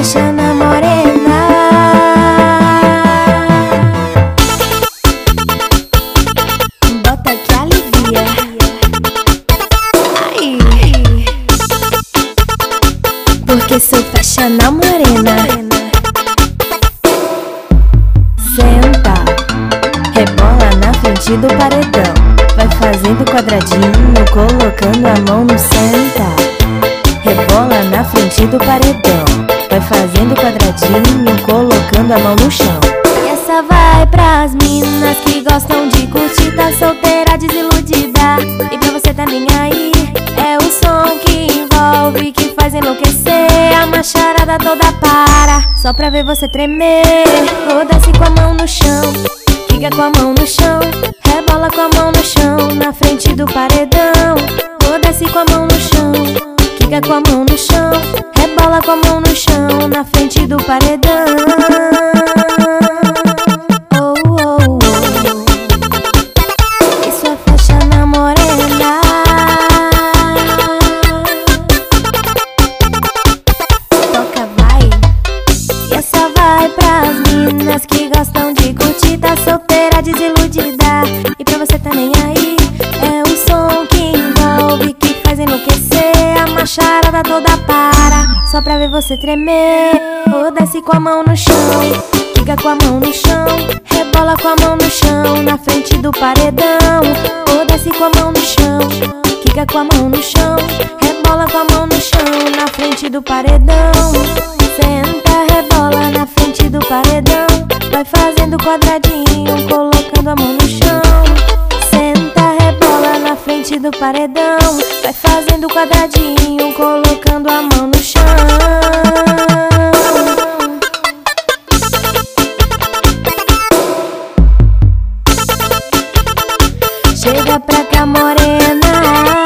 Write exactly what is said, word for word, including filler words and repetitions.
faixa na morena. Bota que alivia. Ai. Porque sou faixa na morena. Senta, rebola na frente do paredão. Vai fazendo quadradinho, colocando a mão no senta. Rebola na frente do paredão. Vai fazendo quadradinho, colocando a mão no chão. E essa vai pras minas que gostam de curtir, tá solteira, desiludida. E pra você tá nem aí, é o som que envolve, que faz enlouquecer. A macharada toda para, só pra ver você tremer. Ou desce com a mão no chão, fica com a mão no chão, rebola com a mão no chão, na frente do paredão. Ou desce com a mão no chão, fica com a mão no chão, rebola com a mão no chão, na frente do paredão. Oh, oh, oh. Isso é faixa na morena. Toca, vai. E essa vai pras minas que gostam de curtir, tá solteira, desiludida. E pra você tá nem aí, é o som que envolve, que faz enlouquecer. A macharada toda para, só pra ver você tremer. Ou desce com a mão no chão, fica com a mão no chão, rebola com a mão no chão, na frente do paredão. Ou desce com a mão no chão, fica com a mão no chão, rebola com a mão no chão, na frente do paredão. Senta, rebola na frente do paredão. Vai fazendo quadradinho, colocando a mão no chão. Senta, rebola na frente do paredão. Vai fazendo quadradinho, colocando a mão no chão. Chega pra cá, morena.